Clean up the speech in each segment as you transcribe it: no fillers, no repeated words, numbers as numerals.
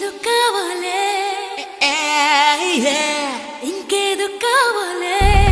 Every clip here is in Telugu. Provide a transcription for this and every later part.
ఇంకేదో కావాలే ఇంకేదో కావాలే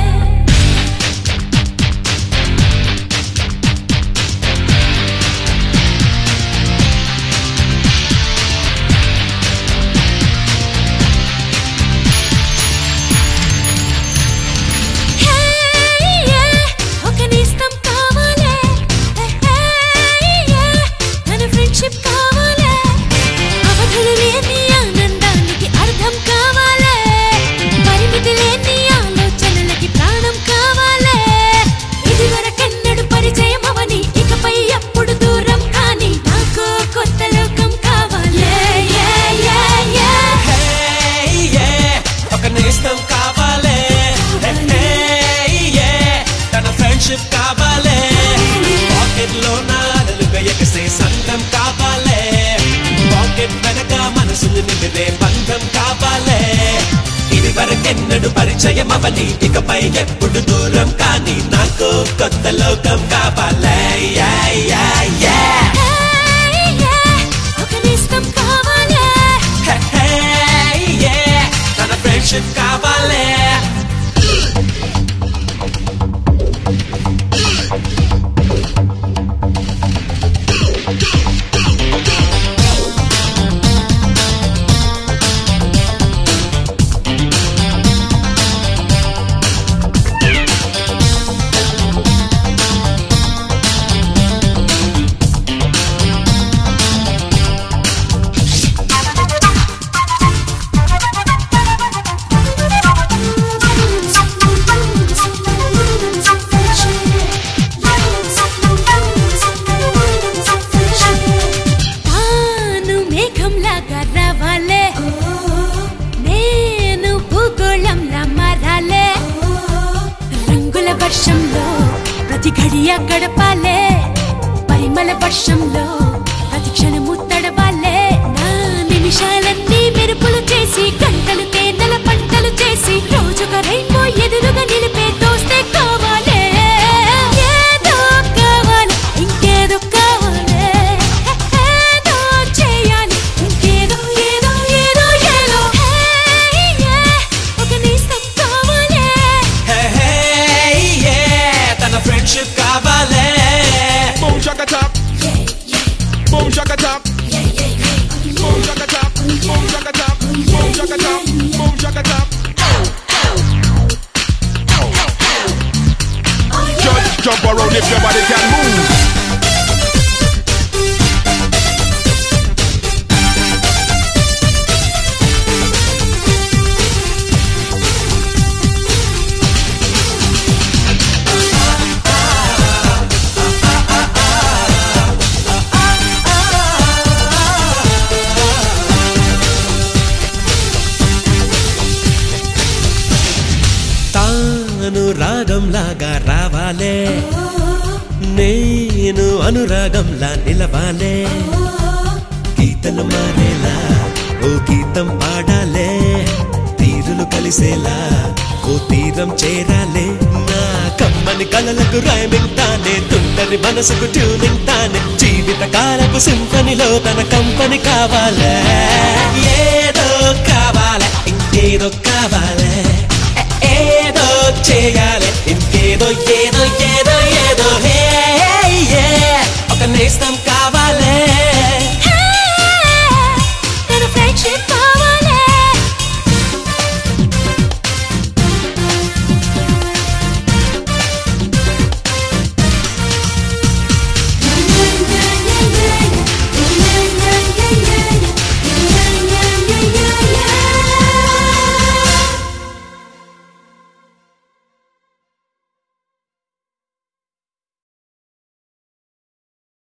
ఎన్నడు పరిచయం అవని ఇకపై ఎప్పుడు దూరం కానీ నాకు కొత్త లోకం కావాలే ఒక నేస్తం కావాలే తన ఫ్రెండ్షిప్ కావాలే వర్షంలో ప్రతి ఘడియ గడపాలే పరిమళ వర్షంలో ప్రతి క్షణము తడవాలే నా నిమిషాలన్నీ మెరుపులు చేసి గంటలు తేనెల పంటలు చేసి రోజుగా రైన్బో ఎదురుగా నిలిపే దోస్తే కావాలే ఏదో కావాలి ఇంకేదో కావాలే ఏదో చేయాలి ఇంకేదో ఏదో ఏదో ఏదో ఒక నేస్తం కావాలే friendship కావాలే boom shaka top boom shaka top boom shaka top boom shaka top boom shaka top boom shaka top just jump around if your body can move రాగంలాగా రావాలే నేను అనురాగంలా నిలవాలే గీతలు మారేలా ఓ గీతం పాడాలే తీరులు కలిసేలా ఓ తీరం చేరాలే నా కమ్మని కలలకు రైమింగ్ తానే తుంటరి మనసుకు ట్యూనింగ్ తానే జీవిత కాలపు సింఫనీలో తన కంపెనీ కావాలే ఏదో కావాలే ఇంకేదో కావాలే ఏదో చేయాలి ఇంకేదో ఏదో ఏదో ఏదో